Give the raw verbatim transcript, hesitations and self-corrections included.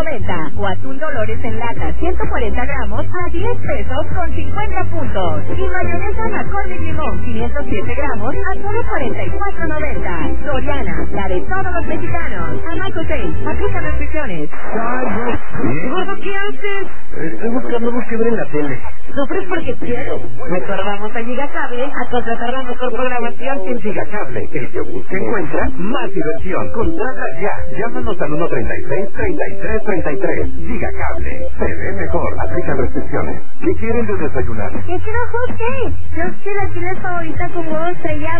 noventa. O atún Dolores en lata ciento cuarenta gramos a diez pesos con cincuenta puntos. Y mayonesa McCormick Limón quinientos siete gramos a solo cuarenta y cuatro noventa. Soriana, la de todos los mexicanos. Amaco seis, aplica restricciones. Gordo, ¿qué haces? Estoy buscando luz que ver en la tele. Sufres porque quiero. Mejor vamos a Gigacable a contratar la mejor programación. En Gigacable, el que busca encuentra más diversión. Contrata ya. Llámanos al uno treinta y seis, treinta y tres, treinta y tres. Gigacable. Se ve mejor. Aplican restricciones. ¿Qué quieren de desayunar? ¿Qué quiero, José? Yo quiero la tele favorita como estrella.